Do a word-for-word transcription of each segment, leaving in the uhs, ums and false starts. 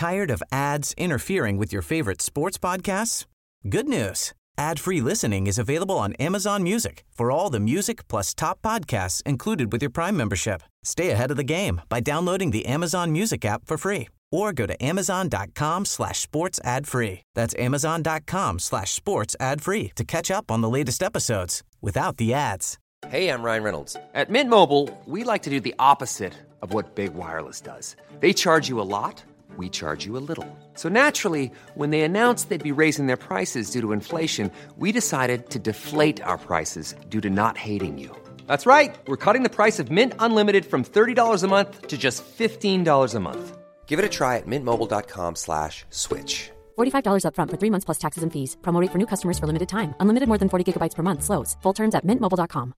Tired of ads interfering with your favorite sports podcasts? Good news. Ad-free listening is available on Amazon Music for all the music plus top podcasts included with your Prime membership. Stay ahead of the game by downloading the Amazon Music app for free or go to amazon.com slash sports ad free. That's amazon.com slash sports ad free to catch up on the latest episodes without the ads. Hey, I'm Ryan Reynolds. At Mint Mobile, we like to do the opposite of what Big Wireless does. They charge you a lot. We charge you a little. So naturally, when they announced they'd be raising their prices due to inflation, we decided to deflate our prices due to not hating you. That's right. We're cutting the price of Mint Unlimited from thirty dollars a month to just fifteen dollars a month. Give it a try at mintmobile.com slash switch. forty-five dollars up front for three months plus taxes and fees. Promo rate for new customers for limited time. Unlimited more than forty gigabytes per month. Slows full terms at mint mobile dot com.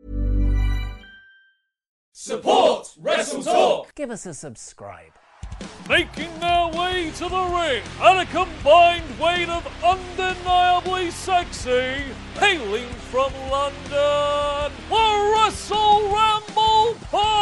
Support Wrestle Talk! Give us a subscribe. Making their way to the ring at a combined weight of undeniably sexy, hailing from London, the Wrestle Ramble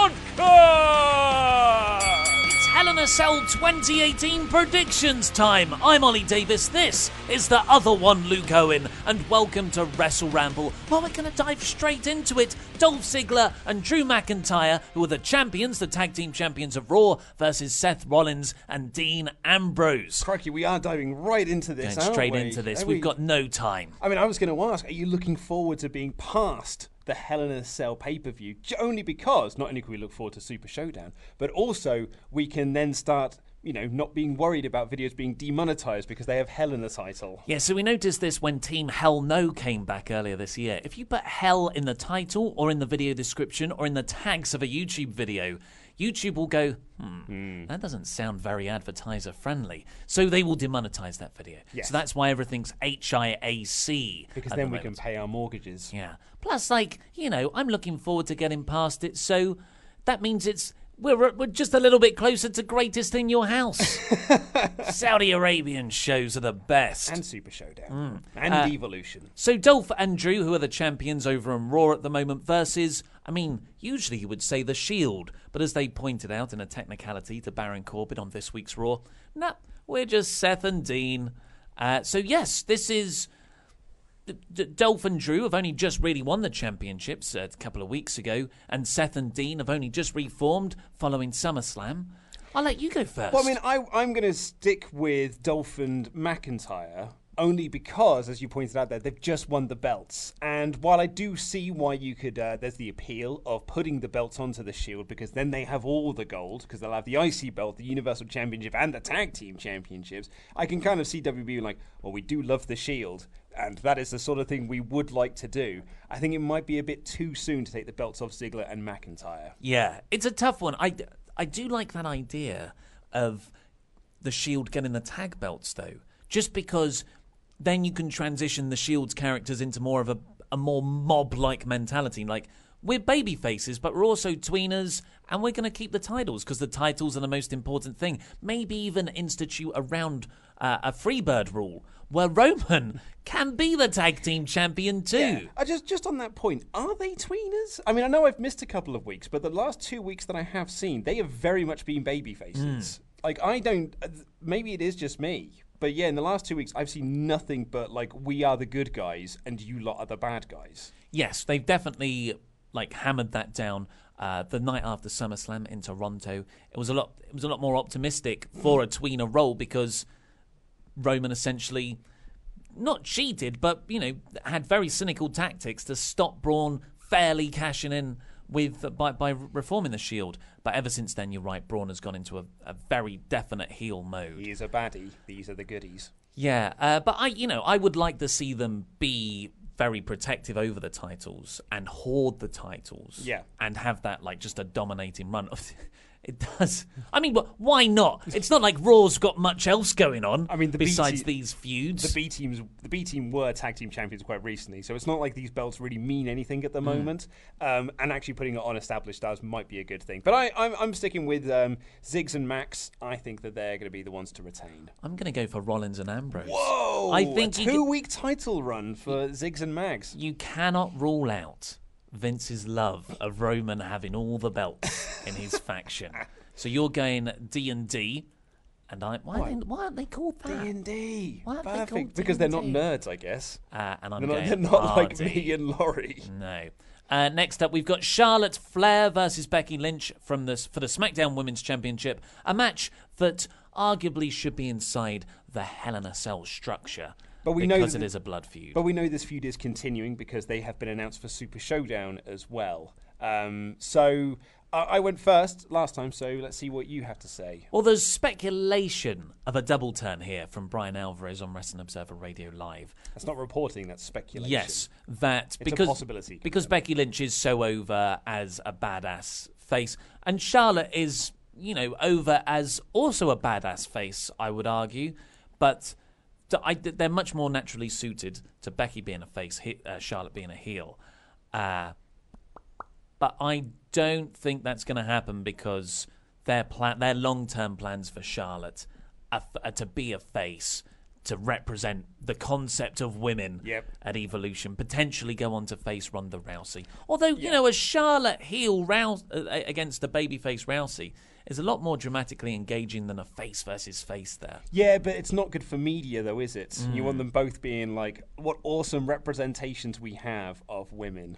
Podcast! It's Hell in a Cell twenty eighteen predictions time. I'm Ollie Davis, this is the other one, Luke Owen, and welcome to Wrestle Ramble. Well, we're going to dive straight into it. Dolph Ziggler and Drew McIntyre, who are the champions, the tag team champions of Raw, versus Seth Rollins and Dean Ambrose. Crikey, we are diving right into this, Going aren't straight we? into this. Are We've we... got no time. I mean, I was going to ask, are you looking forward to being past the Hell in a Cell pay-per-view? Only because, not only can we look forward to Super Showdown, but also we can then start, you know, not being worried about videos being demonetized because they have Hell in the title. Yeah, so we noticed this when Team Hell No came back earlier this year. If you put Hell in the title or in the video description or in the tags of a YouTube video, YouTube will go, hmm, mm. that doesn't sound very advertiser friendly. So they will demonetize that video. Yes. So that's why everything's H I A C. Because then the we moment. can pay our mortgages. Yeah. Plus, like, you know, I'm looking forward to getting past it. So that means it's We're, we're just a little bit closer to Greatest in Your House. Saudi Arabian shows are the best. And Super Showdown. Mm. And uh, Devolution. So Dolph and Drew, who are the champions over on Raw at the moment, versus, I mean, usually you would say The Shield. But as they pointed out in a technicality to Baron Corbin on this week's Raw, nah, we're just Seth and Dean. Uh, so yes, this is... D- Dolph and Drew have only just really won the championships a couple of weeks ago, and Seth and Dean have only just reformed following SummerSlam. I'll let you go first. Well, I mean, I, I'm going to stick with Dolph and McIntyre only because, as you pointed out there, they've just won the belts. And while I do see why you could, uh, there's the appeal of putting the belts onto the Shield, because then they have all the gold, because they'll have the I C belt, the Universal Championship, and the Tag Team Championships. I can kind of see W W E like, well, we do love the Shield, and that is the sort of thing we would like to do. I think it might be a bit too soon to take the belts off Ziggler and McIntyre. Yeah, it's a tough one. I, I do like that idea of the Shield getting the tag belts, though, just because then you can transition the Shield's characters into more of a, a more mob-like mentality. Like, we're baby faces, but we're also tweeners, and we're going to keep the titles because the titles are the most important thing. Maybe even institute around uh, a Freebird rule where Roman can be the tag team champion too. Yeah. I just just on that point, are they tweeners? I mean, I know I've missed a couple of weeks, but the last two weeks that I have seen, they have very much been baby faces. Mm. Like, I don't... Maybe it is just me. But yeah, in the last two weeks, I've seen nothing but, like, we are the good guys and you lot are the bad guys. Yes, they've definitely, like, hammered that down uh, the night after SummerSlam in Toronto. It was a lot It was a lot more optimistic for a tweener role because Roman essentially not cheated, but, you know, had very cynical tactics to stop Braun fairly cashing in with by, by reforming the Shield. But ever since then, you're right, Braun has gone into a, a very definite heel mode. He is a baddie. These are the goodies. Yeah, uh, but I, you know, I would like to see them be very protective over the titles and hoard the titles. Yeah. And have that, like, just a dominating run. It does. I mean, why not? It's not like Raw's got much else going on. I mean, the besides B- these feuds. The B teams, the B team were tag team champions quite recently, so it's not like these belts really mean anything at the mm. moment. Um, and actually putting it on established stars might be a good thing. But I, I'm, I'm sticking with um, Ziggs and Max. I think that they're going to be the ones to retain. I'm going to go for Rollins and Ambrose. Whoa! I think a two-week can... title run for Ziggs and Max. You cannot rule out Vince's love of Roman having all the belts in his faction. So you're going D and D. And I why, Why? They, why aren't they called that? D and D. Why aren't they Perfect. called Because they're not D and D? nerds, I guess. Uh, and I'm They're not, going they're not like Hardy. me and Laurie. No. Uh, next up, we've got Charlotte Flair versus Becky Lynch from the, for the SmackDown Women's Championship, a match that arguably should be inside the Hell in a Cell structure. But we know because that- it is a blood feud. But we know this feud is continuing because they have been announced for Super Showdown as well. Um, so uh, I went first last time, so let's see what you have to say. Well, there's speculation of a double turn here from Brian Alvarez on Wrestling Observer Radio Live. That's not reporting, that's speculation. Yes, that It's a because possibility. because Becky Lynch is so over as a badass face, and Charlotte is, you know, over as also a badass face, I would argue, but th- I, they're much more naturally suited to Becky being a face, he, uh, Charlotte being a heel. Uh, but I don't think that's going to happen because their plan, their long-term plans for Charlotte are, f- are to be a face, to represent the concept of women Yep. at Evolution, potentially go on to face Ronda Rousey. Although, you know, a Charlotte heel Rouse, uh, against a babyface Rousey is a lot more dramatically engaging than a face versus face there. Yeah, but it's not good for media, though, is it? You Mm. want them both being like, what awesome representations we have of women.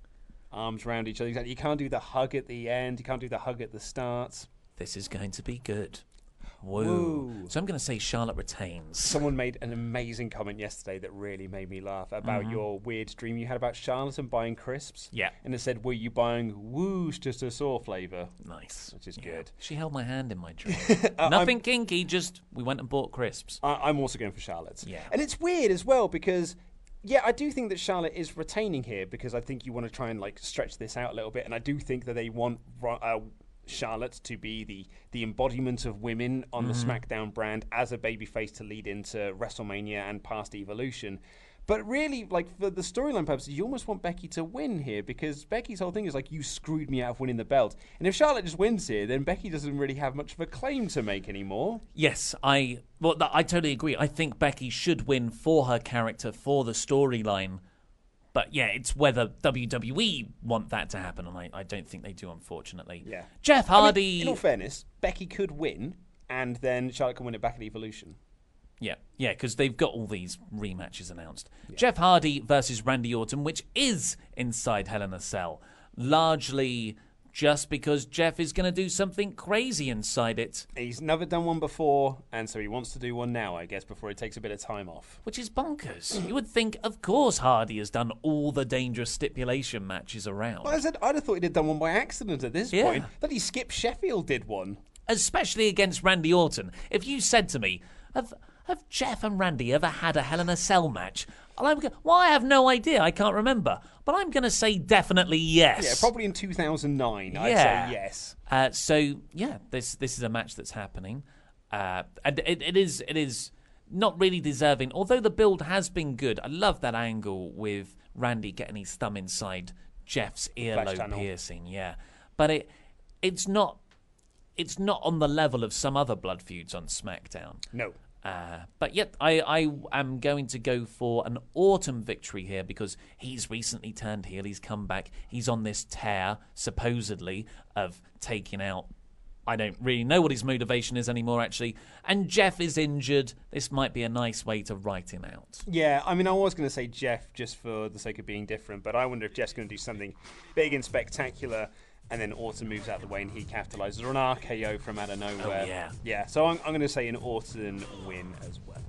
Arms around each other. You can't do the hug at the end. You can't do the hug at the start. This is going to be good. Woo. Woo. So I'm going to say Charlotte retains. Someone made an amazing comment yesterday that really made me laugh about your weird dream you had about Charlotte and buying crisps. Yeah. And it said, were you buying Worcestershire flavour? Nice. Which is Yeah. good. She held my hand in my dream. Uh, Nothing I'm- kinky, just we went and bought crisps. I- I'm also going for Charlotte. Yeah. And it's weird as well because, yeah, I do think that Charlotte is retaining here because I think you want to try and like stretch this out a little bit, and I do think that they want uh, Charlotte to be the the embodiment of women on the SmackDown brand as a babyface to lead into WrestleMania and past Evolution. But really, like, for the storyline purposes, you almost want Becky to win here because Becky's whole thing is like, you screwed me out of winning the belt. And if Charlotte just wins here, then Becky doesn't really have much of a claim to make anymore. Yes, I well, th- I totally agree. I think Becky should win for her character, for the storyline. But yeah, it's whether W W E want that to happen, and I, I don't think they do, unfortunately. Yeah. Jeff I mean, Hardy. in all fairness, Becky could win, and then Charlotte can win it back at Evolution. Yeah, yeah, because they've got all these rematches announced. Yeah. Jeff Hardy versus Randy Orton, which is inside Hell in a Cell, largely just because Jeff is going to do something crazy inside it. He's never done one before, and so he wants to do one now, I guess, before he takes a bit of time off. Which is bonkers. You would think, of course, Hardy has done all the dangerous stipulation matches around. But I said, I'd have thought he'd have done one by accident at this Yeah. point. That he skipped Sheffield did one. Especially against Randy Orton. If you said to me, have, have Jeff and Randy ever had a Hell in a Cell match? And I'm go- well, I have no idea. I can't remember. But I'm going to say definitely yes. Yeah, probably in two thousand nine, I'd Yeah. say yes. Uh, so, yeah, this this is a match that's happening. Uh, and it, it is it is not really deserving, although the build has been good. I love that angle with Randy getting his thumb inside Jeff's earlobe channel. piercing, yeah. But it it's not it's not on the level of some other blood feuds on SmackDown. No. Uh, but yet, I, I am going to go for an Autumn victory here because he's recently turned heel. He's come back. He's on this tear, supposedly, of taking out... I don't really know what his motivation is anymore, actually. And Jeff is injured. This might be a nice way to write him out. Yeah, I mean, I was going to say Jeff just for the sake of being different, but I wonder if Jeff's going to do something big and spectacular, and then Orton moves out of the way and he capitalizes, or an R K O from out of nowhere. Oh, yeah. Yeah, so I'm, I'm going to say an Orton win as well.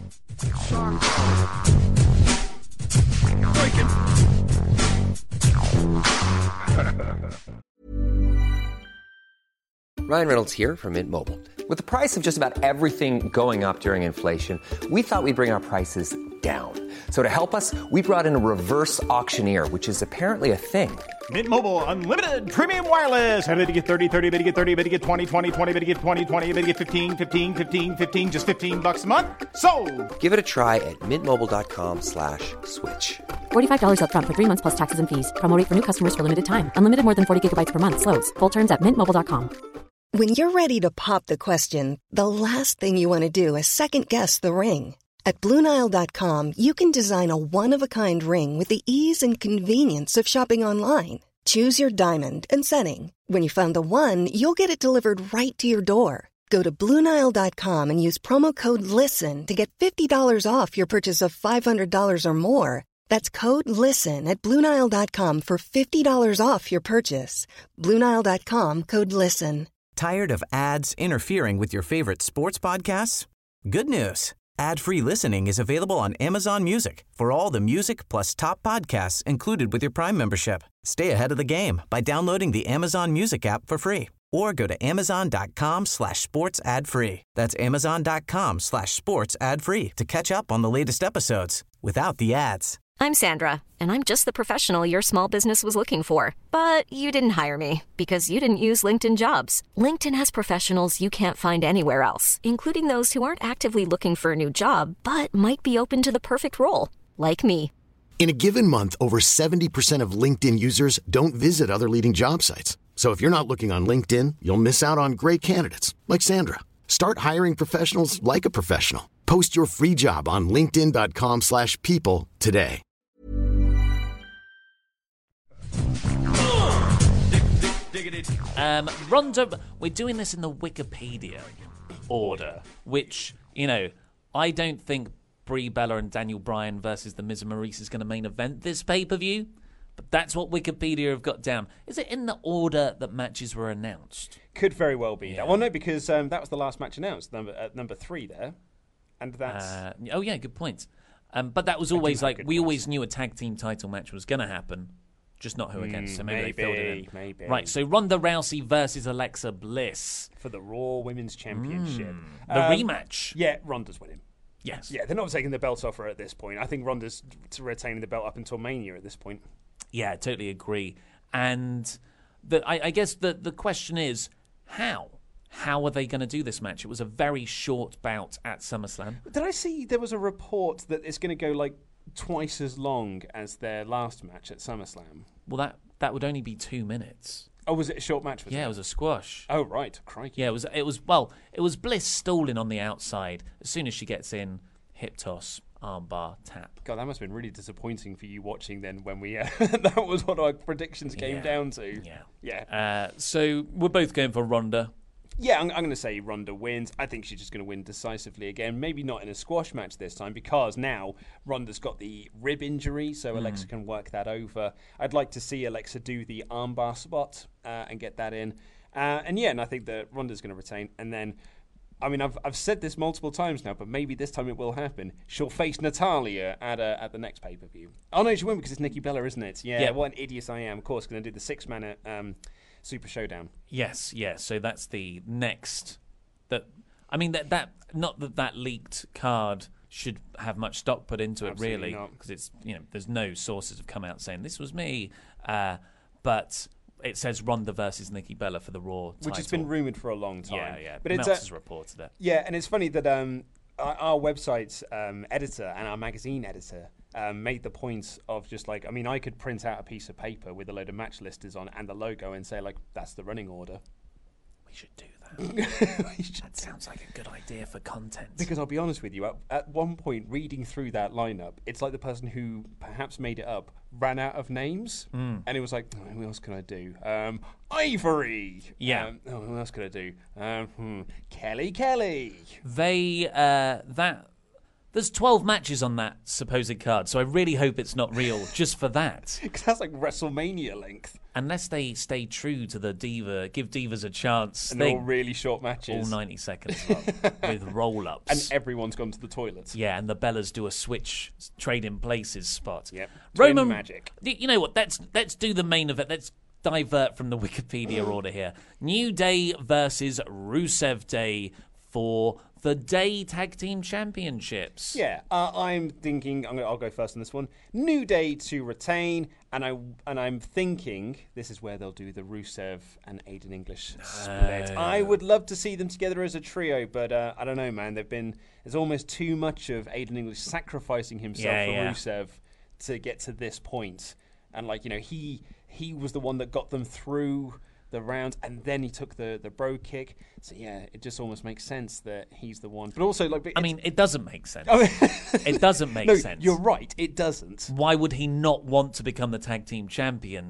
Ryan Reynolds here from Mint Mobile. With the price of just about everything going up during inflation, we thought we'd bring our prices down. So to help us, we brought in a reverse auctioneer, which is apparently a thing. Mint Mobile Unlimited Premium Wireless. How to get thirty, thirty, bit to get thirty, bit to get twenty, twenty, twenty, bit to get twenty, twenty, bit to get fifteen, fifteen, fifteen, fifteen, just fifteen bucks a month? Sold! Give it a try at mintmobile.com slash switch. forty-five dollars up front for three months plus taxes and fees. Promo rate for new customers for limited time. Unlimited more than forty gigabytes per month. Slows full terms at mint mobile dot com. When you're ready to pop the question, the last thing you want to do is second-guess the ring. At Blue Nile dot com, you can design a one-of-a-kind ring with the ease and convenience of shopping online. Choose your diamond and setting. When you find the one, you'll get it delivered right to your door. Go to Blue Nile dot com and use promo code LISTEN to get fifty dollars off your purchase of five hundred dollars or more. That's code LISTEN at Blue Nile dot com for fifty dollars off your purchase. Blue Nile dot com, code LISTEN. Tired of ads interfering with your favorite sports podcasts? Good news. Ad-free listening is available on Amazon Music for all the music plus top podcasts included with your Prime membership. Stay ahead of the game by downloading the Amazon Music app for free or go to amazon.com slash sports ad free. That's amazon.com slash sports ad free to catch up on the latest episodes without the ads. I'm Sandra, and I'm just the professional your small business was looking for. But you didn't hire me because you didn't use LinkedIn Jobs. LinkedIn has professionals you can't find anywhere else, including those who aren't actively looking for a new job, but might be open to the perfect role, like me. In a given month, over seventy percent of LinkedIn users don't visit other leading job sites. So if you're not looking on LinkedIn, you'll miss out on great candidates like Sandra. Start hiring professionals like a professional. Post your free job on linkedin.com slash people today. Um, Ronda, we're doing this in the Wikipedia order, which, you know, I don't think Brie Bella and Daniel Bryan versus The Miz and Maurice is going to main event this pay-per-view, but that's what Wikipedia have got down. Is it in the order that matches were announced? Could very well be. Yeah. That. Well, no, because um, that was the last match announced, number uh, number three there, and that's... Uh, oh, yeah, good point. Um, but that was always like, we points. always knew a tag team title match was going to happen. Just not who against, so maybe, maybe they filled it in. Maybe. Right, so Ronda Rousey versus Alexa Bliss. For the Raw Women's Championship. Mm, the um, rematch. Yeah, Ronda's winning. Yes. Yeah, they're not taking the belt off her at this point. I think Ronda's retaining the belt up until Mania at this point. Yeah, I totally agree. And the, I, I guess the, the question is, how? How are they going to do this match? It was a very short bout at SummerSlam. Did I see there was a report that it's going to go like twice as long as their last match at SummerSlam? Well, that that would only be two minutes. Oh, was it a short match? Was yeah, it? it was a squash. Oh, right. Crikey. Yeah, it was. It was. Well, it was Bliss stalling on the outside. As soon as she gets in, hip toss, armbar, tap. God, that must have been really disappointing for you watching then when we... Uh, that was what our predictions came yeah. down to. Yeah. Yeah. Uh, so we're both going for Ronda. Yeah, I'm, I'm going to say Ronda wins. I think she's just going to win decisively again. Maybe not in a squash match this time because now Ronda's got the rib injury, so mm. Alexa can work that over. I'd like to see Alexa do the armbar spot uh, and get that in. Uh, and yeah, and I think that Ronda's going to retain. And then, I mean, I've I've said this multiple times now, but maybe this time it will happen. She'll face Natalya at a, at the next pay-per-view. Oh, no, she won't because it's Nikki Bella, isn't it? Yeah, yeah. What an idiot I am. Of course, going to do the six-man... Um, Super Showdown. Yes, yes. So that's the next. That I mean that that not that that leaked card should have much stock put into it. Absolutely really, because it's you know there's no sources have come out saying this was me, uh, but it says Ronda versus Nikki Bella for the Raw title, which has been rumored for a long time. Yeah, yeah. But Meltz it's has reported it. Yeah, and it's funny that um, our, our website's um, editor and our magazine editor. Um, made the point of just like, I mean, I could print out a piece of paper with a load of match listers on and the logo and say, like, that's the running order. We should do that. should that sounds like a good idea for content. Because I'll be honest with you, at, at one point, reading through that lineup, it's like the person who perhaps made it up ran out of names mm. and it was like, oh, who else can I do? Um, Ivory! Yeah. Um, oh, who else could I do? Um, hmm, Kelly Kelly! They, uh, that... There's twelve matches on that supposed card, so I really hope it's not real just for that. Because that's like WrestleMania length. Unless they stay true to the Diva, give Divas a chance. And they're all really short matches. All ninety seconds long, with roll-ups. And everyone's gone to the toilet. Yeah, and the Bellas do a switch, trade in places spot. Yep. Roman magic. You know what, let's, let's do the main event. Let's divert from the Wikipedia order here. New Day versus Rusev Day for... the Day Tag Team Championships. Yeah, uh, I'm thinking. I'm gonna, I'll go first on this one. New Day to retain, and I and I'm thinking this is where they'll do the Rusev and Aiden English split. Uh, I would love to see them together as a trio, but uh, I don't know, man. They've been there's almost too much of Aiden English sacrificing himself yeah, for yeah. Rusev to get to this point, and like you know, he he was the one that got them through the round, and then he took the the bro kick. So yeah, it just almost makes sense that he's the one. But also, like, I mean, it doesn't make sense. It doesn't make no, sense. You're right. It doesn't. Why would he not want to become the tag team champions?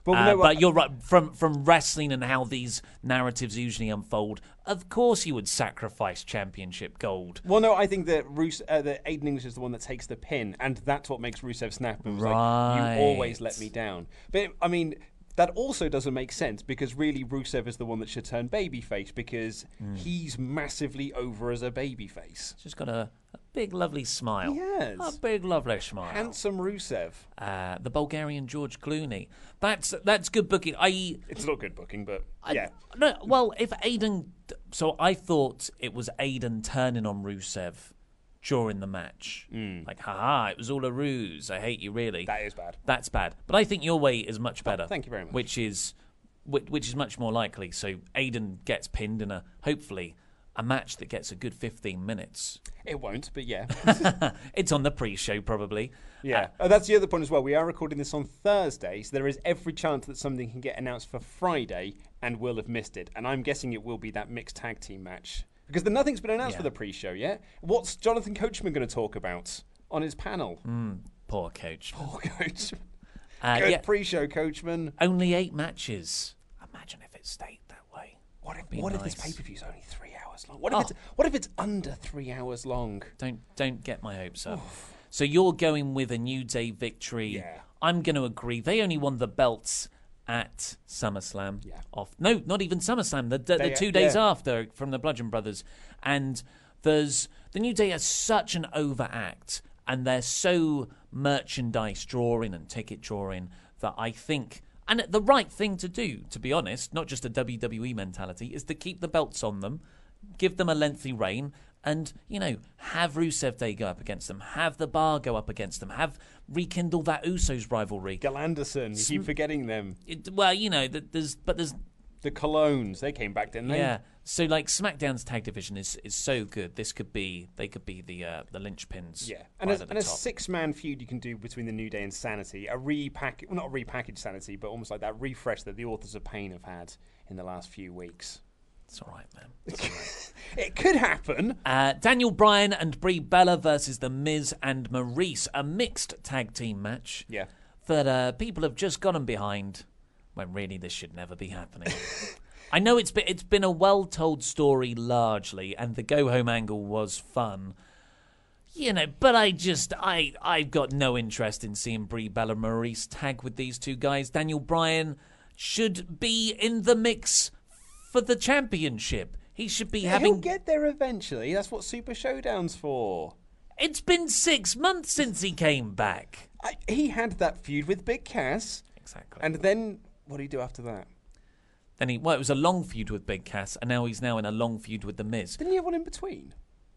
But, uh, no, but you're right. From from wrestling and how these narratives usually unfold, of course you would sacrifice championship gold. Well, no, I think that Rus- uh, that Aiden English is the one that takes the pin, and that's what makes Rusev snap. And was Right. like, you always let me down. But I mean, that also doesn't make sense because really Rusev is the one that should turn babyface because Mm. he's massively over as a babyface. Just got a, a big, lovely smile. Yes. A big, lovely smile. Handsome Rusev. Uh, the Bulgarian George Clooney. That's that's good booking. I It's not good booking, but I- yeah. No, well, if Aiden, so I thought it was Aiden turning on Rusev during the match, Mm. like, haha, it was all a ruse. I hate you, really. That is bad. That's bad. But I think your way is much better. Oh, thank you very much. Which is, which, which is much more likely. So Aiden gets pinned in a hopefully a match that gets a good fifteen minutes. It won't, but yeah. It's on the pre-show probably. Yeah, oh, that's the other point as well. We are recording this on Thursday, so there is every chance that something can get announced for Friday, and we'll have missed it. And I'm guessing it will be that mixed tag team match because the, nothing's been announced Yeah. for the pre-show yet. What's Jonathan Coachman going to talk about on his panel? Mm, poor coach. Poor Coachman. Uh, Good yeah, pre-show, Coachman. only eight matches. Imagine if it stayed that way. What if, be what if this nice. pay-per-view's only three hours long? What if Oh. it's what if it's under three hours long? Don't don't get my hopes up. So you're going with a New Day victory. Yeah. I'm going to agree. They only won the belts at SummerSlam. Yeah. Off. No, not even SummerSlam. The, the, They- the two days yeah. after from the Bludgeon Brothers. And there's the New Day is such an overact, and they're so merchandise drawing and ticket drawing that I think, and the right thing to do, to be honest, not just a W W E mentality, is to keep the belts on them, give them a lengthy reign, and, you know, have Rusev Day go up against them, have the Bar go up against them, have rekindle that Usos rivalry. Gal Anderson, you keep forgetting them. It, well, you know, th- there's, but there's, The Colognes, they came back, didn't they? yeah. So like SmackDown's tag division is, is so good. This could be, they could be the uh, the linchpins. Yeah, and, right a, at and the a top. six-man feud you can do between the New Day and Sanity, a repack, well, not a repackaged Sanity, but almost like that refresh that the Authors of Pain have had in the last few weeks. It's all right, man. It's all right. It could happen. Uh, Daniel Bryan and Brie Bella versus The Miz and Maurice, a mixed tag team match. Yeah. That uh, people have just gotten behind, when really this should never be happening. I know it's been it's been a well told story largely, and the go home angle was fun. You know, but I just I I've got no interest in seeing Brie Bella and Maurice tag with these two guys. Daniel Bryan should be in the mix for the championship. He should be Yeah, having. he'll get there eventually. That's what Super Showdown's for. It's been six months since he came back. I, he had that feud with Big Cass. Exactly. And then, what did he do after that? Then he well, it was a long feud with Big Cass, and now he's now in a long feud with The Miz. Didn't he have one in between?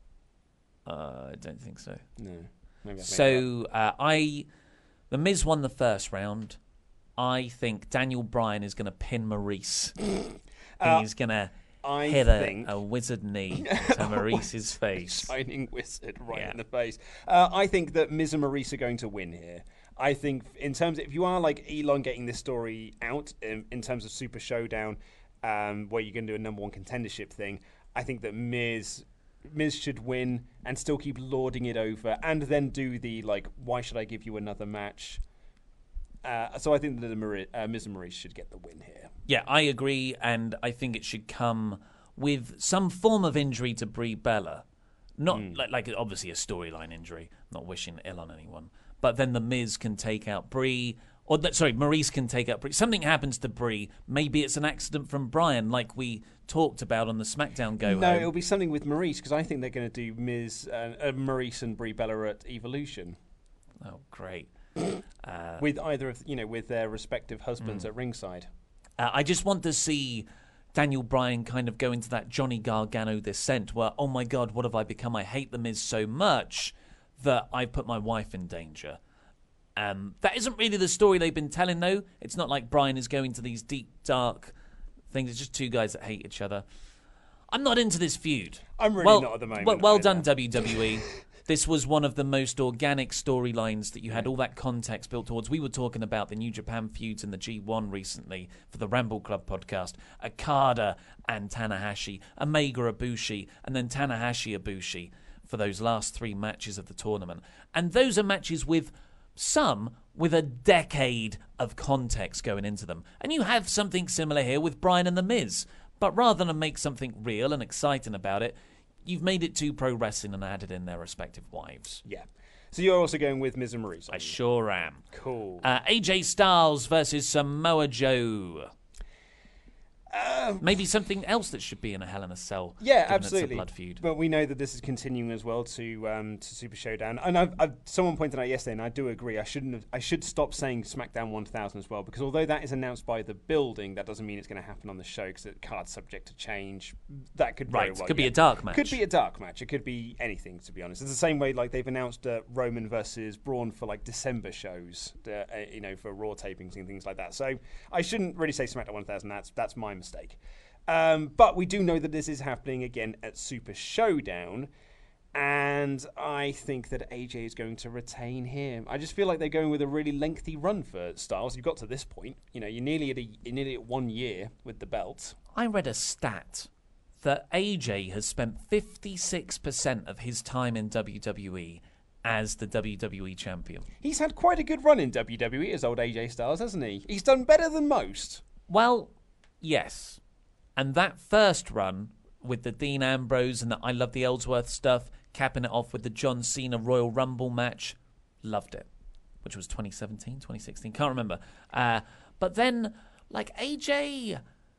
Uh, I don't think so. No. Maybe I've made that up. So uh, I, The Miz won the first round. I think Daniel Bryan is going to pin Maurice. Uh, He's going to I hit a, think- a wizard knee to Maurice's face. Shining wizard right Yeah. in the face. Uh, I think that Miz and Maurice are going to win here. I think in terms of, if you are like elongating this story out in, in terms of Super Showdown, um, where you're going to do a number one contendership thing, I think that Miz Miz should win and still keep lording it over, and then do the like, why should I give you another match? Uh, so I think that the Mauri- uh, Miz and Maurice should get the win here. Yeah, I agree, and I think it should come with some form of injury to Brie Bella. Not Hmm. like, like obviously a storyline injury. Not wishing ill on anyone, but then the Miz can take out Brie, or th- sorry, Maurice can take out Brie. Something happens to Brie. Maybe it's an accident from Bryan, like we talked about on the SmackDown Go No, Home. it'll be something with Maurice, because I think they're going to do Miz, uh, uh, Maurice and Brie Bella at Evolution. Oh, great. Uh, with either of you know with their respective husbands Mm. at ringside. Uh, I just want to see Daniel Bryan kind of go into that Johnny Gargano descent where, oh my God, what have I become? I hate The Miz so much that I put my wife in danger. Um, that isn't really the story they've been telling, though. It's not like Bryan is going to these deep, dark things. It's just two guys that hate each other. I'm not into this feud. I'm really well, not at the moment Well, well either. done, W W E. This was one of the most organic storylines that you had all that context built towards. We were talking about the New Japan feuds in the G one recently for the Ramble Club podcast. Okada and Tanahashi, Omega Ibushi, and then Tanahashi Ibushi for those last three matches of the tournament. And those are matches with some with a decade of context going into them. And you have something similar here with Bryan and The Miz. But rather than make something real and exciting about it, you've made it too pro wrestling and added in their respective wives. Yeah. So you're also going with Miz and Maurice? I sure am. Cool. Uh, A J Styles versus Samoa Joe. Uh, Maybe something else that should be in a Hell in a Cell. Yeah, given absolutely. It's a blood feud. But we know that this is continuing as well to um, to Super Showdown. And I've, I've, someone pointed out yesterday, and I do agree. I shouldn't. Have, I should stop saying SmackDown one thousand as well, because although that is announced by the building, that doesn't mean it's going to happen on the show because the card's subject to change. That could very Right, well, could be yeah. a dark match. Could be a dark match. It could be anything, to be honest. It's the same way like they've announced uh, Roman versus Braun for like December shows, uh, uh, you know, for Raw tapings and things like that. So I shouldn't really say SmackDown one thousand. That's that's my mistake. Um, but we do know that this is happening again at Super Showdown, and I think that A J is going to retain him. I just feel like they're going with a really lengthy run for Styles. You've got to this point, you know, you're nearly at a, you're nearly at one year with the belt. I read a stat that A J has spent fifty-six percent of his time in W W E as the W W E champion. He's had quite a good run in W W E as old A J Styles, hasn't he? He's done better than most. Well, yes. And that first run with the Dean Ambrose and the I Love the Ellsworth stuff, capping it off with the John Cena Royal Rumble match, loved it. Which was twenty seventeen, twenty sixteen, can't remember. Uh, but then, like, A J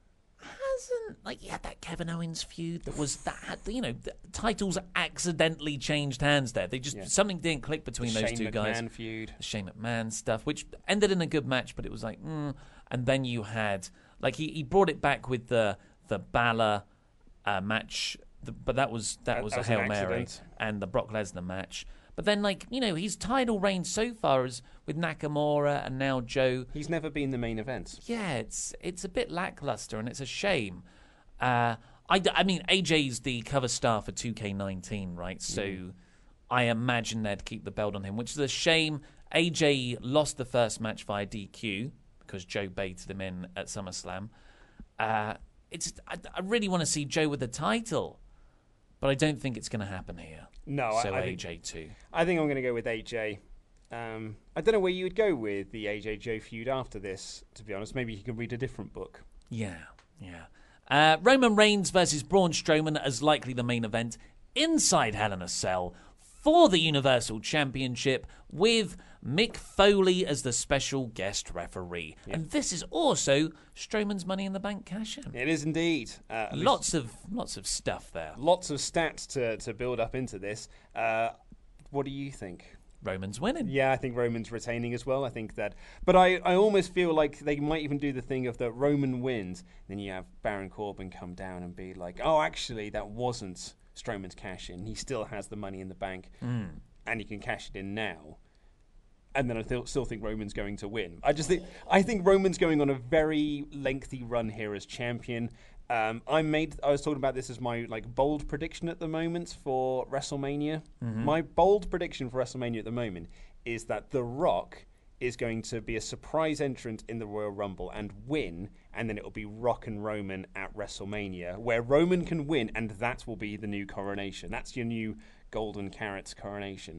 hasn't, like, he had that Kevin Owens feud that was, that had, you know, the titles accidentally changed hands there. They just, yeah. something didn't click between the those Shane two McMahon guys. Feud. The Shane McMahon stuff, which ended in a good match, but it was like, mm. And then you had, like, he, he brought it back with the the Balor uh, match, the, but that was that, that was that a was Hail Mary, and the Brock Lesnar match. But then, like, you know, his title reign so far is with Nakamura and now Joe. He's never been the main event. Yeah, it's it's a bit lackluster, and it's a shame. Uh, I, I mean, A J's the cover star for two K nineteen, right? So mm. I imagine they'd keep the belt on him, which is a shame. A J lost the first match via D Q because Joe baited him in at SummerSlam. Uh, it's I, I really want to see Joe with the title, but I don't think it's going to happen here. No, so I, I A J think, too. I think I'm going to go with A J. Um, I don't know where you would go with the A J Joe feud after this, to be honest. Maybe you can read a different book. Yeah, yeah. Uh, Roman Reigns versus Braun Strowman as likely the main event inside Hell in a Cell for the Universal Championship with Mick Foley as the special guest referee. Yep. And this is also Strowman's Money in the Bank cash-in. It is indeed. Uh, lots of lots of stuff there. Lots of stats to, to build up into this. Uh, what do you think? Roman's winning. Yeah, I think Roman's retaining as well. I think that. But I, I almost feel like they might even do the thing of that Roman wins, then you have Baron Corbin come down and be like, oh, actually, that wasn't Strowman's cash-in. He still has the Money in the Bank, mm. and he can cash it in now. And then I th- still think Roman's going to win. I just think I think Roman's going on a very lengthy run here as champion. Um, I made I was talking about this as my like bold prediction at the moment for WrestleMania. Mm-hmm. My bold prediction for WrestleMania at the moment is that The Rock is going to be a surprise entrant in the Royal Rumble and win, and then it will be Rock and Roman at WrestleMania, where Roman can win, and that will be the new coronation. That's your new Golden Carrot coronation.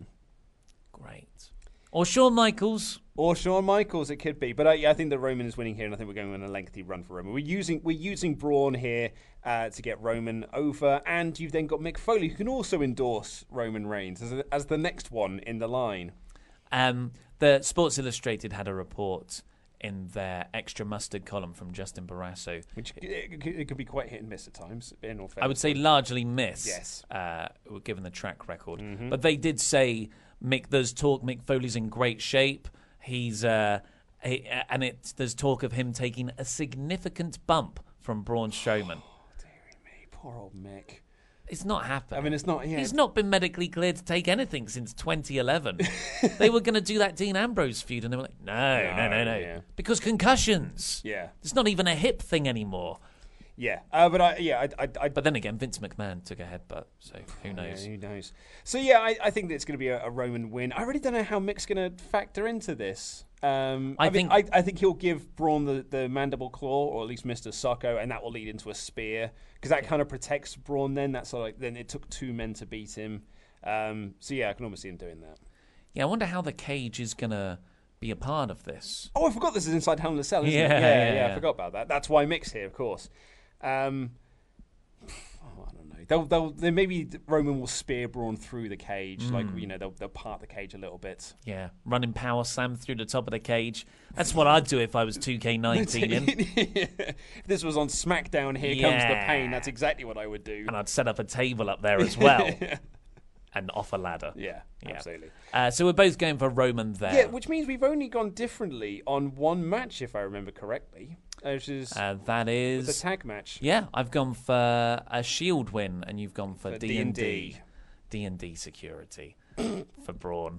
Great. Or Shawn Michaels. Or Shawn Michaels, it could be. But I, yeah, I think that Roman is winning here, and I think we're going on a lengthy run for Roman. We're using we're using Braun here uh, to get Roman over, and you've then got Mick Foley, who can also endorse Roman Reigns as, a, as the next one in the line. Um, the Sports Illustrated had a report in their extra mustard column from Justin Barrasso. Which it, it could be quite hit and miss at times. In all fairness. I would say largely miss, yes. uh, given the track record. Mm-hmm. But they did say Mick, there's talk Mick Foley's in great shape. He's uh, he, and it there's talk of him taking a significant bump from Braun Strowman. Oh, dearie me, poor old Mick. It's not happening. I mean, it's not. Yeah. He's not been medically cleared to take anything since twenty eleven. They were going to do that Dean Ambrose feud, and they were like, no, no, no, no, no. Yeah. Because concussions. Yeah. It's not even a hip thing anymore. Yeah, uh, but I, yeah, I, I, I, But then again, Vince McMahon took a headbutt, so who knows? Yeah, who knows? So yeah, I, I think that it's going to be a, a Roman win. I really don't know how Mick's going to factor into this. Um, I, I mean, think I, I think he'll give Braun the, the mandible claw, or at least Mister Socko, and that will lead into a spear because that kind of protects Braun. Then that's sort of like then it took two men to beat him. Um, so yeah, I can almost see him doing that. Yeah, I wonder how the cage is going to be a part of this. Oh, I forgot this is inside Hell in a Cell, isn't Yeah, it? Yeah, yeah, yeah, yeah. I forgot about that. That's why Mick's here, of course. Um, oh, I don't know. They'll, they'll, they maybe Roman will spear Braun through the cage, Mm. like you know, they'll they'll part the cage a little bit. Yeah, running power slam through the top of the cage. That's what I'd do if I was two K nineteen in. If this was on SmackDown, here comes the Yeah. pain. That's exactly what I would do. And I'd set up a table up there as well. And off a ladder. Yeah, Yeah. absolutely. Uh, so we're both going for Roman there. Yeah, which means we've only gone differently on one match, if I remember correctly, which is Uh, that is the tag match. Yeah, I've gone for a Shield win, and you've gone for, For D and D. D. D and D security for Braun.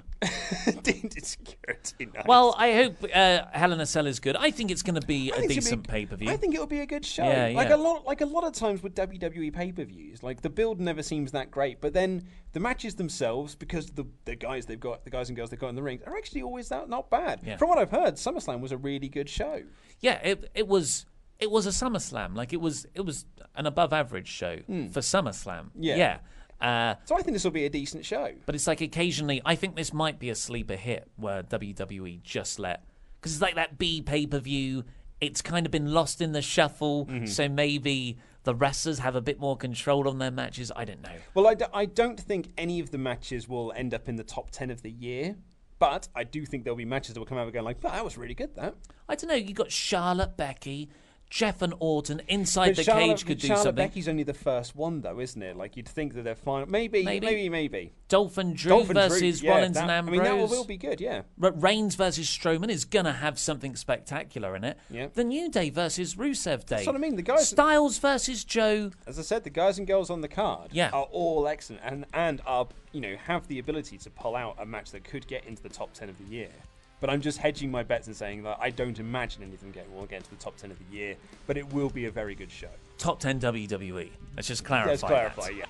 D and D security. Nice. Well, I hope uh, Hell in a Cell is good. I think it's going to be I a think it's gonna decent be- pay per view. I think it'll be a good show. Yeah, like yeah. a lot, like a lot of times with W W E pay per views, like the build never seems that great, but then the matches themselves, because the the guys they've got, the guys and girls they've got in the rings, are actually always that not bad. Yeah. From what I've heard, SummerSlam was a really good show. Yeah, it it was it was a SummerSlam. Like it was it was an above average show for SummerSlam. Yeah. yeah. Uh, So I think this will be a decent show. but it's like occasionally, I think this might be a sleeper hit where W W E just let, because it's like that B pay per view. It's kind of been lost in the shuffle, Mm-hmm. so maybe the wrestlers have a bit more control on their matches. I don't know. Well, I, d- I don't think any of the matches will end up in the top ten of the year, but I do think there'll be matches that will come out and go like, oh, that was really good, that. I don't know. You got Charlotte, Becky, Jeff and Orton inside But the Charlotte, cage could do Charlotte something. Becky's only the first one, though, isn't it? Like, you'd think that they're final. Maybe, Maybe. maybe, maybe. Dolph and Drew Dolph and Drew, versus yeah, Rollins that- and I Ambrose. mean, that will, will be good, yeah. R- Reigns versus Strowman is going to have something spectacular in it. Yeah. The New Day versus Rusev Day. That's what I mean, the guys- Styles versus Joe. As I said, the guys and girls on the card Yeah. are all excellent and, and are, you know, have the ability to pull out a match that could get into the top ten of the year. But I'm just hedging my bets and saying that I don't imagine anything getting will get into the top ten of the year, but it will be a very good show. Top ten W W E. Let's just clarify Let's clarify, that. yeah.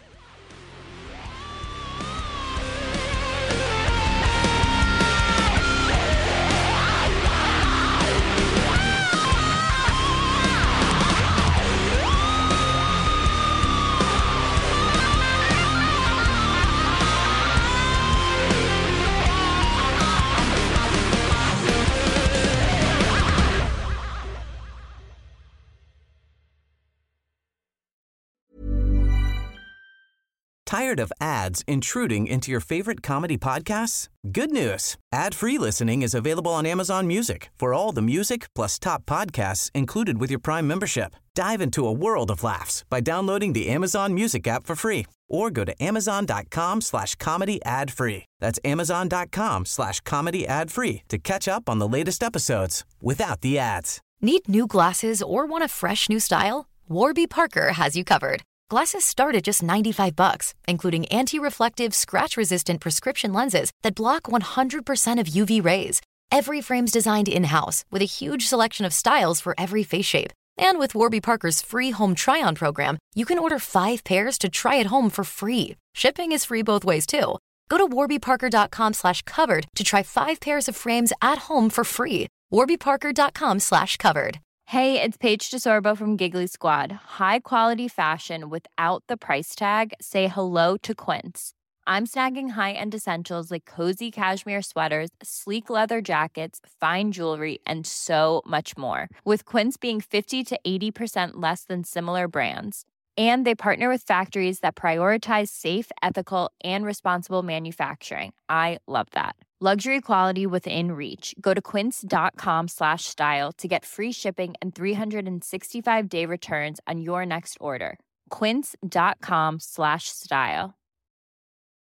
Tired of ads intruding into your favorite comedy podcasts? Good news. Ad-free listening is available on Amazon Music for all the music plus top podcasts included with your Prime membership. Dive into a world of laughs by downloading the Amazon Music app for free or go to amazon.com slash comedy ad free. That's amazon.com slash comedy ad free to catch up on the latest episodes without the ads. Need new glasses or want a fresh new style? Warby Parker has you covered. Glasses start at just ninety-five bucks, including anti-reflective, scratch-resistant prescription lenses that block one hundred percent of U V rays. Every frame's designed in-house with a huge selection of styles for every face shape. And with Warby Parker's free home try-on program, you can order five pairs to try at home for free. Shipping is free both ways, too. Go to warbyparker.com slash covered to try five pairs of frames at home for free. warbyparker.com slash covered. Hey, it's Paige DeSorbo from Giggly Squad. High quality fashion without the price tag. Say hello to Quince. I'm snagging high-end essentials like cozy cashmere sweaters, sleek leather jackets, fine jewelry, and so much more. With Quince being fifty to eighty percent less than similar brands. And they partner with factories that prioritize safe, ethical, and responsible manufacturing. I love that. Luxury quality within reach. Go to quince.com slash style to get free shipping and three sixty-five day returns on your next order. Quince.com slash style.